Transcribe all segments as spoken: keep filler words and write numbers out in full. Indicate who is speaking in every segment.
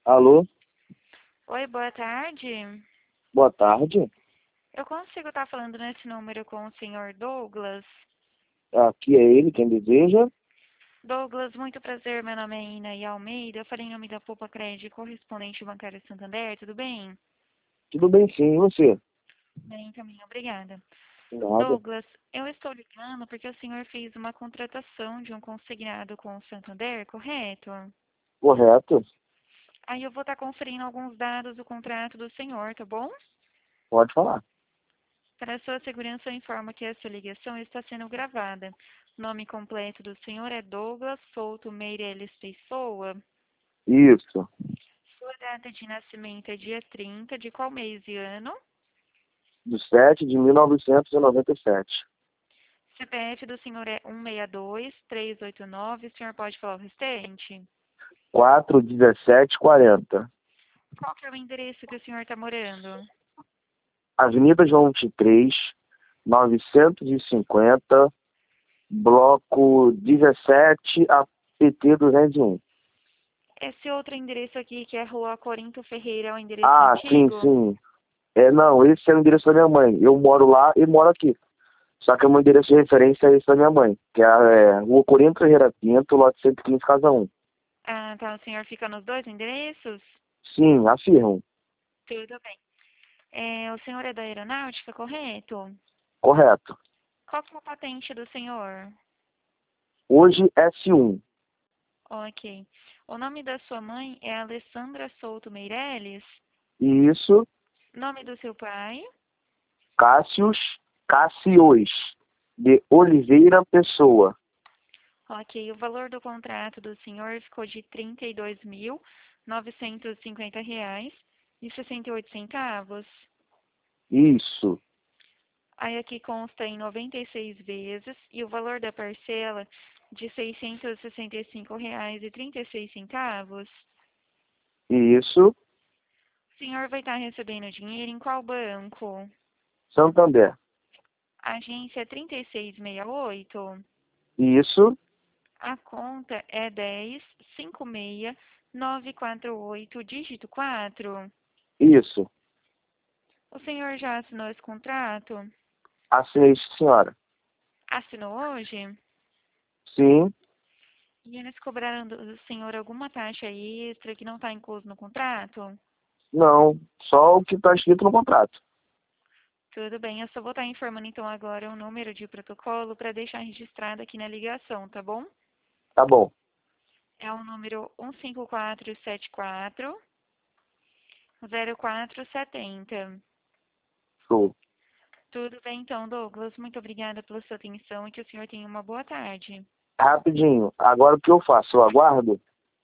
Speaker 1: Alô?
Speaker 2: Oi, boa tarde.
Speaker 1: Boa tarde.
Speaker 2: Eu consigo estar falando nesse número com o senhor Douglas?
Speaker 1: Aqui é ele, quem deseja.
Speaker 2: Douglas, muito prazer. Meu nome é Ina Almeida. Eu falei em nome da Poupa Crédito Correspondente Bancário Santander. Tudo bem?
Speaker 1: Tudo bem, sim, e você?
Speaker 2: Bem, também, obrigada.
Speaker 1: Nada.
Speaker 2: Douglas, eu estou ligando porque o senhor fez uma contratação de um consignado com o Santander, correto?
Speaker 1: Correto.
Speaker 2: Aí eu vou estar conferindo alguns dados do contrato do senhor, tá bom?
Speaker 1: Pode falar.
Speaker 2: Para sua segurança, eu informo que essa ligação está sendo gravada. O nome completo do senhor é Douglas Souto Meireles Pessoa.
Speaker 1: Isso.
Speaker 2: Sua data de nascimento é dia trinta de qual mês e ano?
Speaker 1: Do sete de mil novecentos e noventa e sete.
Speaker 2: C P F do senhor é um seis dois, três oito nove. O senhor pode falar o restante?
Speaker 1: quatro dezessete quarenta.
Speaker 2: Qual que é o endereço que o senhor está morando?
Speaker 1: Avenida João vinte e três, novecentos e cinquenta, bloco dezessete, A P T duzentos e um.
Speaker 2: Esse outro endereço aqui, que é Rua Corinto Ferreira, é o endereço
Speaker 1: Ah, sim,
Speaker 2: antigo?
Speaker 1: sim. É, não, esse é o endereço da minha mãe. Eu moro lá e moro aqui. Só que o meu endereço de referência é esse da minha mãe, que é, é Rua Corinto Ferreira Pinto, lote cento e quinze, casa um.
Speaker 2: Ah, tá. O senhor fica nos dois endereços?
Speaker 1: Sim, afirmo.
Speaker 2: Tudo bem. É, o senhor é da aeronáutica, correto?
Speaker 1: Correto.
Speaker 2: Qual que é a patente do senhor?
Speaker 1: Hoje S um.
Speaker 2: Ok. O nome da sua mãe é Alessandra Souto Meireles?
Speaker 1: Isso,
Speaker 2: Nome do seu pai?
Speaker 1: Cássius Cassios, de Oliveira Pessoa.
Speaker 2: Ok. O valor do contrato do senhor ficou de trinta e dois mil, novecentos e cinquenta reais e sessenta e oito centavos.
Speaker 1: Isso,
Speaker 2: Aí aqui consta em noventa e seis vezes e o valor da parcela de seiscentos e sessenta e cinco reais e trinta e seis centavos.
Speaker 1: isso,
Speaker 2: O senhor vai estar recebendo dinheiro em qual banco?
Speaker 1: Santander.
Speaker 2: Agência trinta e seis sessenta e oito.
Speaker 1: Isso,
Speaker 2: A conta é dez, cinquenta e seis, novecentos e quarenta e oito, dígito quatro.
Speaker 1: isso.
Speaker 2: O senhor já assinou esse contrato?
Speaker 1: Assinei, senhora.
Speaker 2: Assinou hoje?
Speaker 1: Sim,
Speaker 2: E eles cobraram do do senhor alguma taxa extra que não está incluso no contrato?
Speaker 1: não, só o que está escrito no contrato.
Speaker 2: Tudo bem, eu só vou estar informando então agora o número de protocolo para deixar registrado aqui na ligação, tá bom?
Speaker 1: Tá bom.
Speaker 2: É o número um cinco quatro sete quatro zero quatro sete zero.
Speaker 1: Show.
Speaker 2: Tudo bem então, Douglas. Muito obrigada pela sua atenção e que o senhor tenha uma boa tarde.
Speaker 1: Rapidinho, agora o que eu faço? Eu aguardo?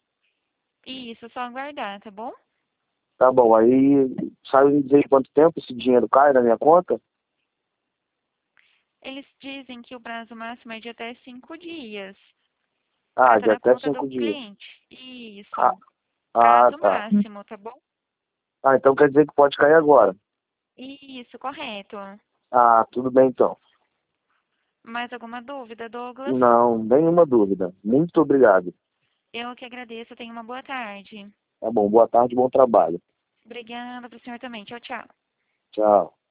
Speaker 2: Isso, só aguardar, tá bom?
Speaker 1: Tá bom, aí sabe me dizer em quanto tempo esse dinheiro cai na minha conta?
Speaker 2: Eles dizem que o prazo máximo é de até cinco dias.
Speaker 1: Ah,
Speaker 2: Trata
Speaker 1: de
Speaker 2: na
Speaker 1: até
Speaker 2: conta do
Speaker 1: cinco dias.
Speaker 2: cliente.
Speaker 1: Ah,
Speaker 2: Isso.
Speaker 1: ah,
Speaker 2: Prazo
Speaker 1: tá.
Speaker 2: máximo, tá bom?
Speaker 1: Ah, então quer dizer que pode cair agora.
Speaker 2: Isso, correto.
Speaker 1: Ah, tudo bem então.
Speaker 2: Mais alguma dúvida, Douglas?
Speaker 1: Não, nenhuma dúvida. Muito obrigado.
Speaker 2: Eu que agradeço. Tenha uma boa tarde.
Speaker 1: Tá bom, boa tarde, bom trabalho.
Speaker 2: Obrigada para o senhor também. Tchau, tchau.
Speaker 1: Tchau.